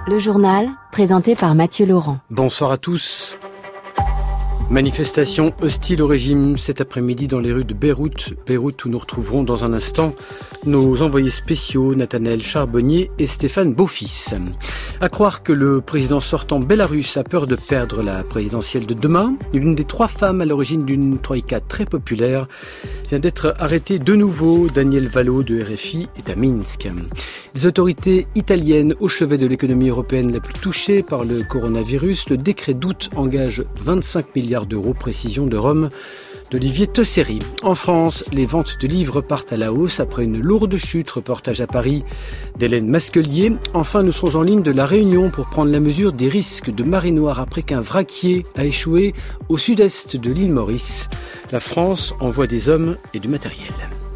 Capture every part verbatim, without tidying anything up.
Le journal, présenté par Mathieu Laurent. Bonsoir à tous. Manifestation hostile au régime cet après-midi dans les rues de Beyrouth. Beyrouth où nous retrouverons dans un instant nos envoyés spéciaux Nathanaël Charbonnier et Stéphane Beaufils. À croire que le président sortant bélarusse a peur de perdre la présidentielle de demain, l'une des trois femmes à l'origine d'une troïka très populaire vient d'être arrêtée de nouveau. Daniel Valo de R F I est à Minsk. Les autorités italiennes au chevet de l'économie européenne la plus touchée par le coronavirus, le décret d'août engage vingt-cinq milliards d'euros, précision de Rome d'Olivier Tosseri. En France, les ventes de livres partent à la hausse après une lourde chute. Reportage à Paris d'Hélène Masquelier. Enfin, nous serons en ligne de La Réunion pour prendre la mesure des risques de marée noire après qu'un vraquier a échoué au sud-est de l'île Maurice. La France envoie des hommes et du matériel.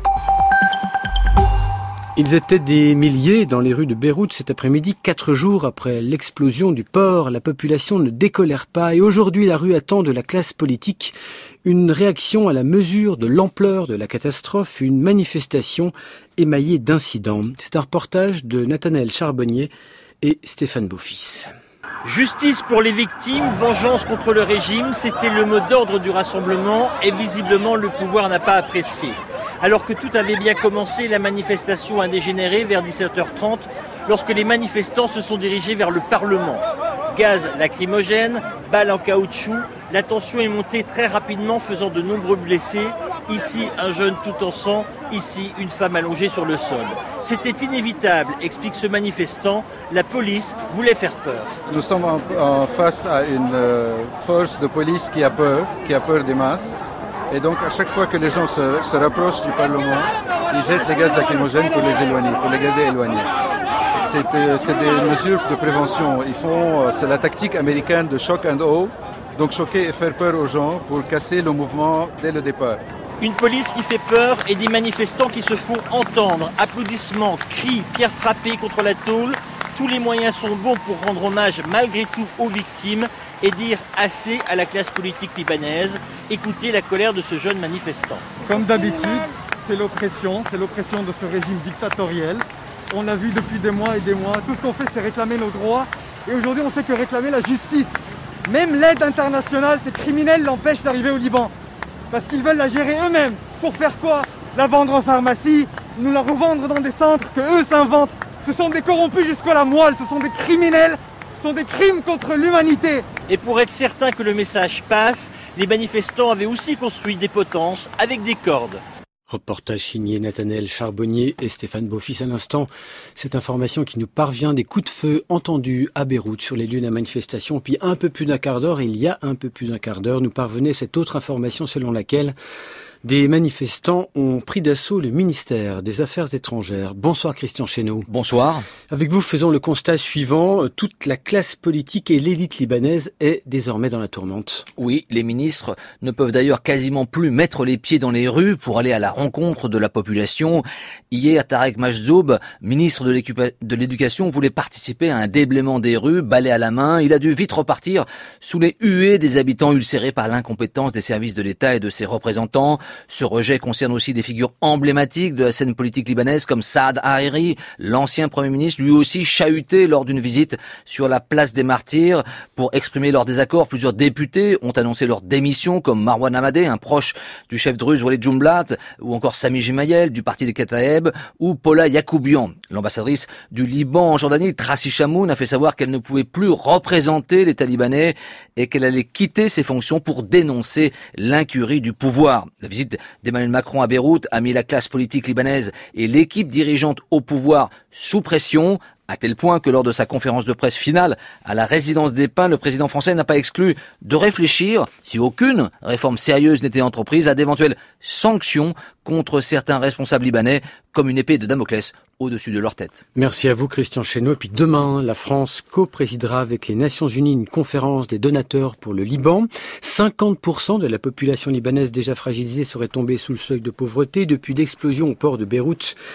Ils étaient des milliers dans les rues de Beyrouth cet après-midi, quatre jours après l'explosion du port. La population ne décolère pas et aujourd'hui la rue attend de la classe politique une réaction à la mesure de l'ampleur de la catastrophe, une manifestation émaillée d'incidents. C'est un reportage de Nathanaël Charbonnier et Stéphane Beaufils. Justice pour les victimes, vengeance contre le régime, c'était le mot d'ordre du rassemblement et visiblement le pouvoir n'a pas apprécié. Alors que tout avait bien commencé, la manifestation a dégénéré vers dix-sept heures trente lorsque les manifestants se sont dirigés vers le Parlement. Gaz lacrymogène, balles en caoutchouc, la tension est montée très rapidement faisant de nombreux blessés. Ici, un jeune tout en sang, ici, une femme allongée sur le sol. C'était inévitable, explique ce manifestant, la police voulait faire peur. Nous sommes en, en face à une euh, force de police qui a peur, qui a peur des masses. Et donc, à chaque fois que les gens se, se rapprochent du Parlement, ils jettent les gaz lacrymogènes pour les éloigner, pour les garder éloignés. C'est, euh, c'est des mesures de prévention. Ils font, euh, c'est la tactique américaine de shock and awe, donc choquer et faire peur aux gens pour casser le mouvement dès le départ. Une police qui fait peur et des manifestants qui se font entendre. Applaudissements, cris, pierres frappées contre la tôle. Tous les moyens sont bons pour rendre hommage malgré tout aux victimes et dire assez à la classe politique libanaise. Écoutez la colère de ce jeune manifestant. Comme d'habitude, c'est l'oppression, c'est l'oppression de ce régime dictatoriel. On l'a vu depuis des mois et des mois. Tout ce qu'on fait, c'est réclamer nos droits. Et aujourd'hui, on ne fait que réclamer la justice. Même l'aide internationale, ces criminels l'empêchent d'arriver au Liban. Parce qu'ils veulent la gérer eux-mêmes. Pour faire quoi? La vendre en pharmacie, nous la revendre dans des centres que eux s'inventent. Ce sont des corrompus jusqu'à la moelle, ce sont des criminels, ce sont des crimes contre l'humanité. Et pour être certain que le message passe, les manifestants avaient aussi construit des potences avec des cordes. Reportage signé Nathanaël Charbonnier et Stéphane Beaufils à l'instant. Cette information qui nous parvient des coups de feu entendus à Beyrouth sur les lieux de la manifestation. Puis un peu plus d'un quart d'heure, il y a un peu plus d'un quart d'heure, nous parvenait cette autre information selon laquelle des manifestants ont pris d'assaut le ministère des Affaires étrangères. Bonsoir Christian Chesneau. Bonsoir. Avec vous, faisons le constat suivant. Toute la classe politique et l'élite libanaise est désormais dans la tourmente. Oui, les ministres ne peuvent d'ailleurs quasiment plus mettre les pieds dans les rues pour aller à la rencontre de la population. Hier, Tarek Majzoub, ministre de, de l'Éducation, voulait participer à un déblaiement des rues, balai à la main. Il a dû vite repartir sous les huées des habitants ulcérés par l'incompétence des services de l'État et de ses représentants. Ce rejet concerne aussi des figures emblématiques de la scène politique libanaise comme Saad Hariri, l'ancien Premier ministre, lui aussi chahuté lors d'une visite sur la place des Martyrs. Pour exprimer leur désaccord, plusieurs députés ont annoncé leur démission comme Marwan Hamadeh, un proche du chef druze Walid Jumblat, ou encore Sami Gemayel du parti des Kataeb, ou Paula Yacoubian. L'ambassadrice du Liban en Jordanie, Tracy Chamoun, a fait savoir qu'elle ne pouvait plus représenter l'État libanais et qu'elle allait quitter ses fonctions pour dénoncer l'incurie du pouvoir. La visite d'Emmanuel Macron à Beyrouth a mis la classe politique libanaise et l'équipe dirigeante au pouvoir sous pression, à tel point que lors de sa conférence de presse finale à la résidence des Pins, le président français n'a pas exclu de réfléchir, si aucune réforme sérieuse n'était entreprise, à d'éventuelles sanctions contre certains responsables libanais, comme une épée de Damoclès au-dessus de leur tête. Merci à vous Christian Chesneau. Et puis demain, la France co-présidera avec les Nations Unies une conférence des donateurs pour le Liban. cinquante pour cent de la population libanaise déjà fragilisée serait tombée sous le seuil de pauvreté depuis l'explosion au port de Beyrouth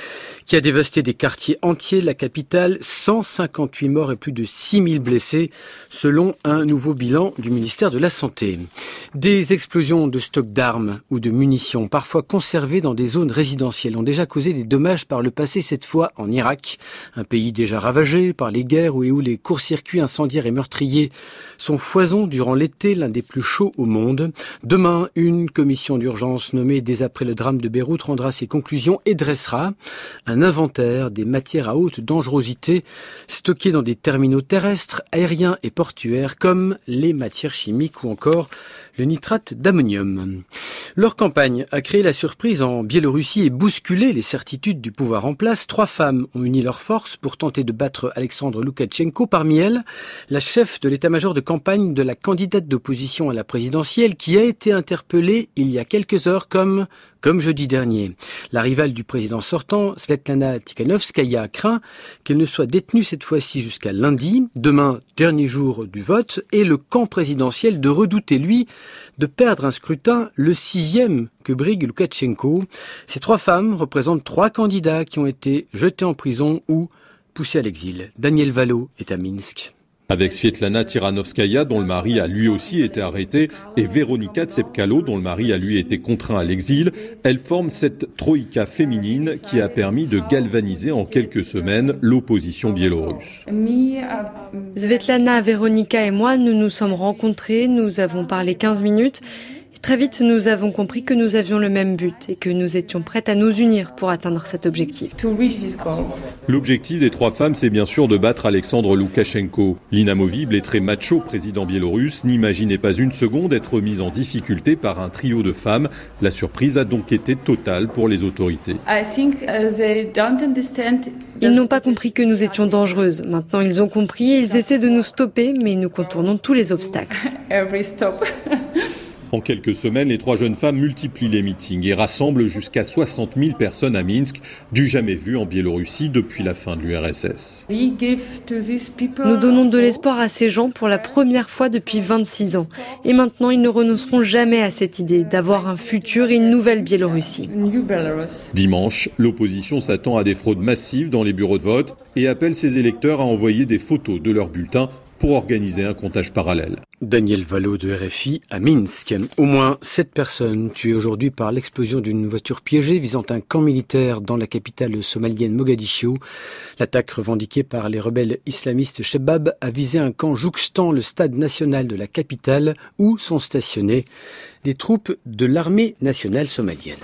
qui a dévasté des quartiers entiers de la capitale, cent cinquante-huit morts et plus de six mille blessés, selon un nouveau bilan du ministère de la Santé. Des explosions de stocks d'armes ou de munitions, parfois conservées dans des zones résidentielles, ont déjà causé des dommages par le passé, cette fois en Irak, un pays déjà ravagé par les guerres et où les courts-circuits incendiaires et meurtriers sont foison durant l'été, l'un des plus chauds au monde. Demain, une commission d'urgence nommée dès après le drame de Beyrouth rendra ses conclusions et dressera un inventaire des matières à haute dangerosité stockées dans des terminaux terrestres, aériens et portuaires comme les matières chimiques ou encore le nitrate d'ammonium. Leur campagne a créé la surprise en Biélorussie et bousculé les certitudes du pouvoir en place. Trois femmes ont uni leurs forces pour tenter de battre Alexandre Loukachenko. Parmi elles, la chef de l'état-major de campagne de la candidate d'opposition à la présidentielle qui a été interpellée il y a quelques heures comme, comme jeudi dernier. La rivale du président sortant, Svetlana Tikhanovskaya, craint qu'elle ne soit détenue cette fois-ci jusqu'à lundi, demain, dernier jour du vote, et le camp présidentiel de redouter, lui, de perdre un scrutin, le sixième que brigue Loukachenko. Ces trois femmes représentent trois candidats qui ont été jetés en prison ou poussés à l'exil. Daniel Valo est à Minsk. Avec Svetlana Tikhanovskaya, dont le mari a lui aussi été arrêté, et Veronika Tsepkalo, dont le mari a lui été contraint à l'exil, elles forment cette troïka féminine qui a permis de galvaniser en quelques semaines l'opposition biélorusse. Svetlana, Veronika et moi, nous nous sommes rencontrés, nous avons parlé quinze minutes. Très vite, nous avons compris que nous avions le même but et que nous étions prêtes à nous unir pour atteindre cet objectif. L'objectif des trois femmes, c'est bien sûr de battre Alexandre Loukachenko. L'inamovible et très macho président biélorusse n'imaginait pas une seconde être mis en difficulté par un trio de femmes. La surprise a donc été totale pour les autorités. Ils n'ont pas compris que nous étions dangereuses. Maintenant, ils ont compris et ils essaient de nous stopper, mais nous contournons tous les obstacles. En quelques semaines, les trois jeunes femmes multiplient les meetings et rassemblent jusqu'à soixante mille personnes à Minsk, du jamais vu en Biélorussie depuis la fin de l'U R S S. Nous donnons de l'espoir à ces gens pour la première fois depuis vingt-six ans. Et maintenant, ils ne renonceront jamais à cette idée d'avoir un futur et une nouvelle Biélorussie. Dimanche, l'opposition s'attend à des fraudes massives dans les bureaux de vote et appelle ses électeurs à envoyer des photos de leurs bulletins pour organiser un comptage parallèle. Daniel Valo de R F I à Minsk. Au moins sept personnes tuées aujourd'hui par l'explosion d'une voiture piégée visant un camp militaire dans la capitale somalienne Mogadiscio. L'attaque revendiquée par les rebelles islamistes Shebab a visé un camp jouxtant le stade national de la capitale où sont stationnées des troupes de l'armée nationale somalienne.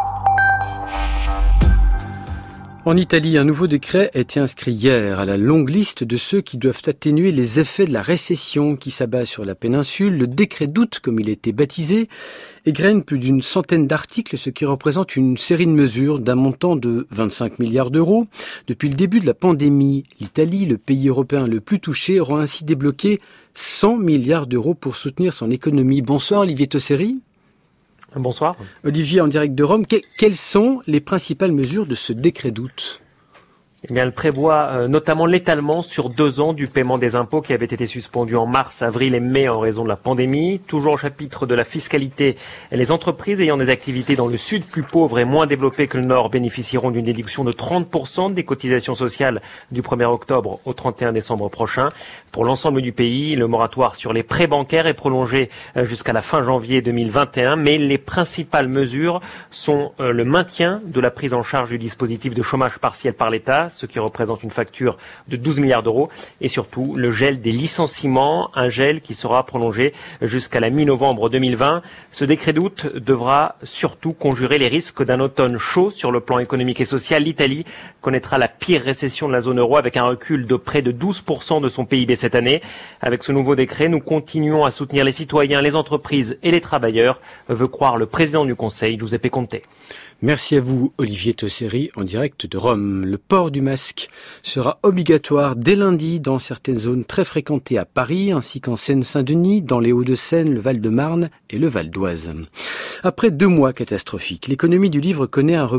En Italie, un nouveau décret a été inscrit hier à la longue liste de ceux qui doivent atténuer les effets de la récession qui s'abat sur la péninsule. Le décret d'août, comme il a été baptisé, égrène plus d'une centaine d'articles, ce qui représente une série de mesures d'un montant de vingt-cinq milliards d'euros. Depuis le début de la pandémie, l'Italie, le pays européen le plus touché, aura ainsi débloqué cent milliards d'euros pour soutenir son économie. Bonsoir Olivier Tosseri. Bonsoir. Olivier, en direct de Rome, que- quelles sont les principales mesures de ce décret d'août ? Eh bien, elle prévoit euh, notamment l'étalement sur deux ans du paiement des impôts qui avait été suspendu en mars, avril et mai en raison de la pandémie. Toujours au chapitre de la fiscalité, les entreprises ayant des activités dans le sud plus pauvre et moins développées que le nord bénéficieront d'une déduction de trente pour cent des cotisations sociales du premier octobre au trente et un décembre prochain. Pour l'ensemble du pays, le moratoire sur les prêts bancaires est prolongé euh, jusqu'à la fin janvier deux mille vingt et un, mais les principales mesures sont euh, le maintien de la prise en charge du dispositif de chômage partiel par l'État, ce qui représente une facture de douze milliards d'euros, et surtout le gel des licenciements, un gel qui sera prolongé jusqu'à la mi-novembre deux mille vingt. Ce décret d'août devra surtout conjurer les risques d'un automne chaud sur le plan économique et social. L'Italie connaîtra la pire récession de la zone euro avec un recul de près de douze pour cent de son P I B cette année. Avec ce nouveau décret, nous continuons à soutenir les citoyens, les entreprises et les travailleurs, veut croire le président du Conseil, Giuseppe Conte. Merci à vous, Olivier Tosseri, en direct de Rome. Le port du masque sera obligatoire dès lundi dans certaines zones très fréquentées à Paris, ainsi qu'en Seine-Saint-Denis, dans les Hauts-de-Seine, le Val-de-Marne et le Val d'Oise. Après deux mois catastrophiques, l'économie du livre connaît un rebond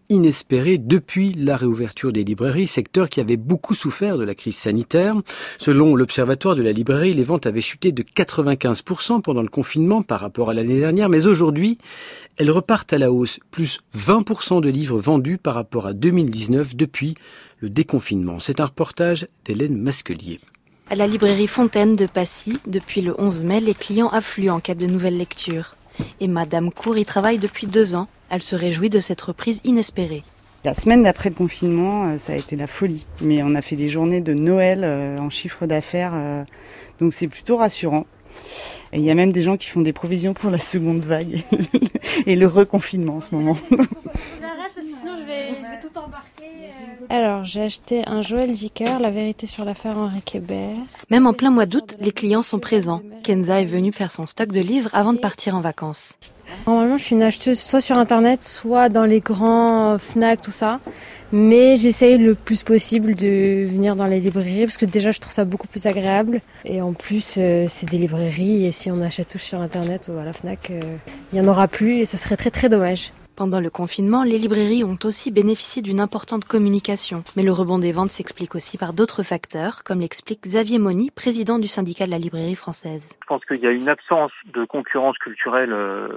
inespérée depuis la réouverture des librairies, secteur qui avait beaucoup souffert de la crise sanitaire. Selon l'Observatoire de la librairie, les ventes avaient chuté de quatre-vingt-quinze pour cent pendant le confinement par rapport à l'année dernière, mais aujourd'hui, elles repartent à la hausse, plus vingt pour cent de livres vendus par rapport à deux mille dix-neuf depuis le déconfinement. C'est un reportage d'Hélène Masquelier. À la librairie Fontaine de Passy, depuis le onze mai, les clients affluent en quête de nouvelles lectures. Et Madame Cour y travaille depuis deux ans. Elle se réjouit de cette reprise inespérée. La semaine d'après le confinement, ça a été la folie. Mais on a fait des journées de Noël en chiffre d'affaires, donc c'est plutôt rassurant. Et il y a même des gens qui font des provisions pour la seconde vague et le reconfinement en ce moment. J'arrête parce que sinon je vais, je vais tout embarquer. Alors j'ai acheté un Joël Dicker, La vérité sur l'affaire Henri Kébert. Même en plein mois d'août, les clients sont présents. Kenza est venue faire son stock de livres avant de partir en vacances. Normalement, je suis une acheteuse soit sur Internet, soit dans les grands Fnac, tout ça. Mais j'essaye le plus possible de venir dans les librairies parce que déjà, je trouve ça beaucoup plus agréable. Et en plus, euh, c'est des librairies et si on achète tous sur Internet ou à la Fnac, il euh, n'y en aura plus et ça serait très très dommage. Pendant le confinement, les librairies ont aussi bénéficié d'une importante communication. Mais le rebond des ventes s'explique aussi par d'autres facteurs, comme l'explique Xavier Moni, président du syndicat de la librairie française. Je pense qu'il y a une absence de concurrence culturelle.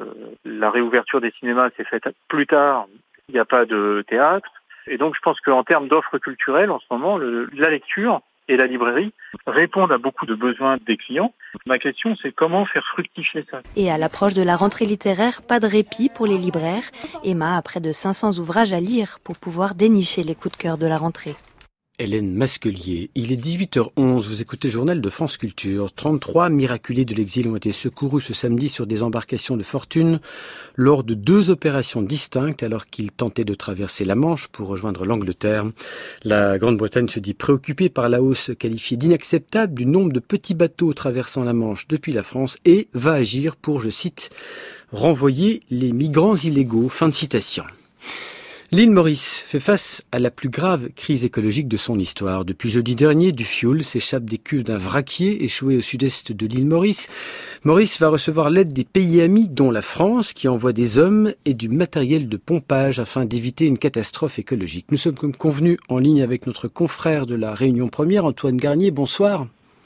La réouverture des cinémas s'est faite plus tard. Il n'y a pas de théâtre. Et donc je pense qu'en termes d'offres culturelles, en ce moment, le, la lecture et la librairie répondent à beaucoup de besoins des clients. Ma question, c'est comment faire fructifier ça. Et à l'approche de la rentrée littéraire, pas de répit pour les libraires. Emma a près de cinq cents ouvrages à lire pour pouvoir dénicher les coups de cœur de la rentrée. Hélène Masquelier. Il est dix-huit heures onze, vous écoutez le journal de France Culture. trente-trois miraculés de l'exil ont été secourus ce samedi sur des embarcations de fortune lors de deux opérations distinctes alors qu'ils tentaient de traverser la Manche pour rejoindre l'Angleterre. La Grande-Bretagne se dit préoccupée par la hausse qualifiée d'inacceptable du nombre de petits bateaux traversant la Manche depuis la France et va agir pour, je cite, renvoyer les migrants illégaux. Fin de citation. L'île Maurice fait face à la plus grave crise écologique de son histoire. Depuis jeudi dernier, du fioul s'échappe des cuves d'un vraquier échoué au sud-est de l'île Maurice. Maurice va recevoir l'aide des pays amis, dont la France, qui envoie des hommes et du matériel de pompage afin d'éviter une catastrophe écologique. Nous sommes comme convenus en ligne avec notre confrère de la Réunion Première, Antoine Garnier. Bonsoir.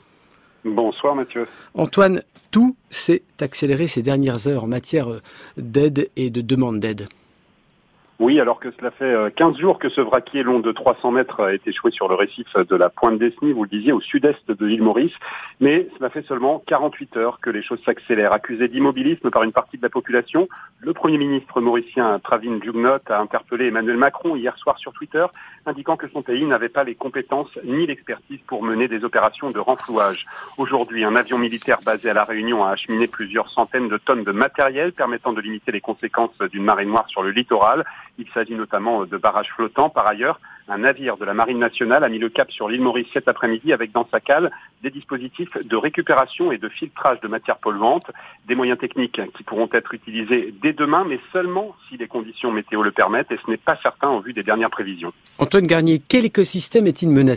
Bonsoir Mathieu. Antoine, tout s'est accéléré ces dernières heures en matière d'aide et de demande d'aide. Oui, alors que cela fait quinze jours que ce vraquier long de trois cents mètres est échoué sur le récif de la Pointe d'Esny, vous le disiez, au sud-est de l'île Maurice. Mais cela fait seulement quarante-huit heures que les choses s'accélèrent. Accusé d'immobilisme par une partie de la population, le Premier ministre mauricien Pravin Jugnot a interpellé Emmanuel Macron hier soir sur Twitter, indiquant que son pays n'avait pas les compétences ni l'expertise pour mener des opérations de renflouage. Aujourd'hui, un avion militaire basé à La Réunion a acheminé plusieurs centaines de tonnes de matériel permettant de limiter les conséquences d'une marée noire sur le littoral. Il s'agit notamment de barrages flottants. Par ailleurs, un navire de la Marine nationale a mis le cap sur l'île Maurice cet après-midi avec dans sa cale des dispositifs de récupération et de filtrage de matières polluantes, des moyens techniques qui pourront être utilisés dès demain, mais seulement si les conditions météo le permettent, et ce n'est pas certain au vu des dernières prévisions. Antoine Garnier, quel écosystème est-il menacé ?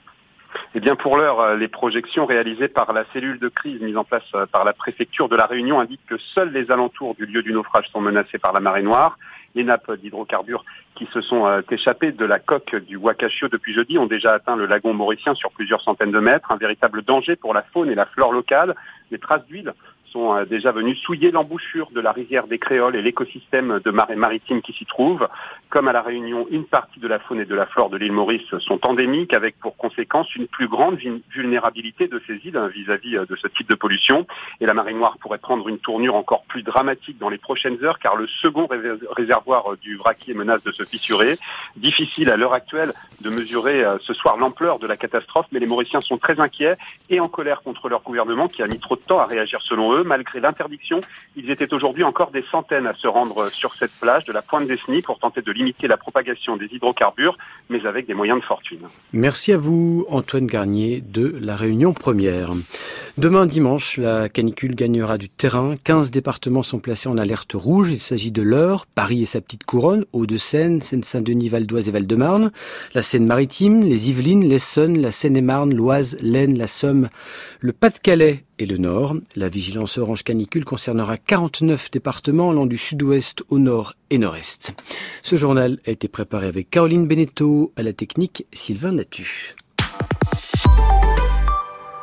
Eh bien, pour l'heure, les projections réalisées par la cellule de crise mise en place par la préfecture de La Réunion indiquent que seuls les alentours du lieu du naufrage sont menacés par la marée noire. Les nappes d'hydrocarbures qui se sont euh, échappées de la coque du Wakashio depuis jeudi ont déjà atteint le lagon mauricien sur plusieurs centaines de mètres. Un véritable danger pour la faune et la flore locale. Les traces d'huile sont euh, déjà venues souiller l'embouchure de la rivière des Créoles et l'écosystème de marée maritime qui s'y trouve. Comme à La Réunion, une partie de la faune et de la flore de l'île Maurice sont endémiques, avec pour conséquence une plus grande vulnérabilité de ces îles hein, vis-à-vis de ce type de pollution. Et la marée noire pourrait prendre une tournure encore plus dramatique dans les prochaines heures, car le second réservoir du vraquier menace de se fissurer. Difficile à l'heure actuelle de mesurer euh, ce soir l'ampleur de la catastrophe, mais les Mauriciens sont très inquiets et en colère contre leur gouvernement qui a mis trop de temps à réagir selon eux. Malgré l'interdiction, ils étaient aujourd'hui encore des centaines à se rendre sur cette plage de la Pointe d'Esny pour tenter de limiter la propagation des hydrocarbures, mais avec des moyens de fortune. Merci à vous, Antoine Garnier de la Réunion Première. Demain dimanche, la canicule gagnera du terrain. quinze départements sont placés en alerte rouge. Il s'agit de l'Eure, Paris et sa petite couronne, Hauts-de-Seine, Seine-Saint-Denis, Val-d'Oise et Val-de-Marne, la Seine-Maritime, les Yvelines, l'Essonne, la Seine-et-Marne, l'Oise, l'Aisne, la Somme, le Pas-de-Calais et le nord. La vigilance orange canicule concernera quarante-neuf départements allant du sud-ouest au nord et nord-est. Ce journal a été préparé avec Caroline Beneteau, à la technique Sylvain Latu.